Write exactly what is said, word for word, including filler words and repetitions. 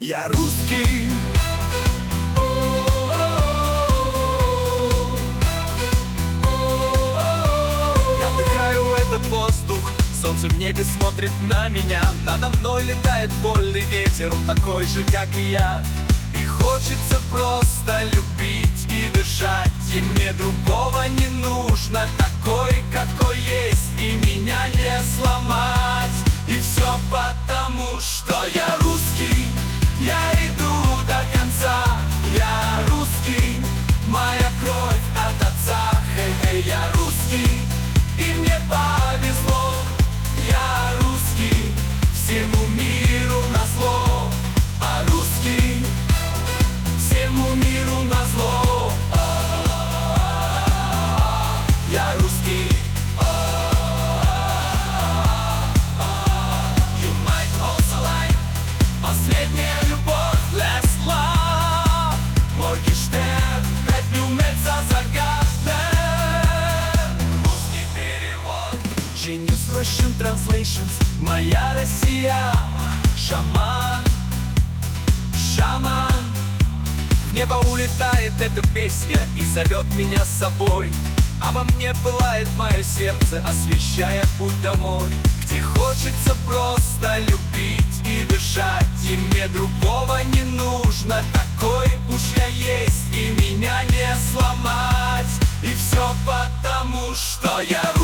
Я русский. Я вдыхаю этот воздух, солнце в небе смотрит на меня. Надо мной летает вольный ветер, он такой же, как и я. И хочется просто любить и дышать, и мне другого не нужно, такой, какой есть, и меня не сломать. И все потому, что я русский, я иду до конца. Я русский, моя кровь от отца. Хей-хей, я русский, и мне повезло. Я русский, всему миру назло. А русский, всему миру назло. Я русский. You might also like. Последняя любовь, last love. Моргенштерн, пять минут за загадкой. Русский перевод. Genius Russian translations. Моя Россия. Шаман, шаман. В небо улетает эта песня и зовет меня с собой. А во мне пылает мое сердце, освещая путь домой, где хочется просто любить и дышать, и мне другого не нужно, такой уж я есть, и меня не сломать. И все потому, что я русский.